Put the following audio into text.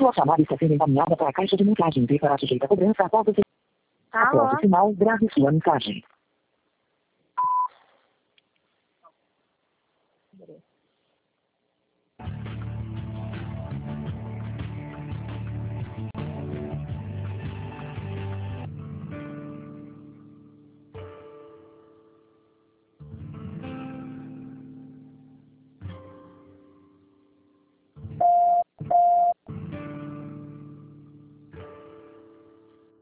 Sua chamada está sendo encaminhada para a caixa de mensagens e será sujeita a cobrança após o Alô? sinal. Grave sua mensagem.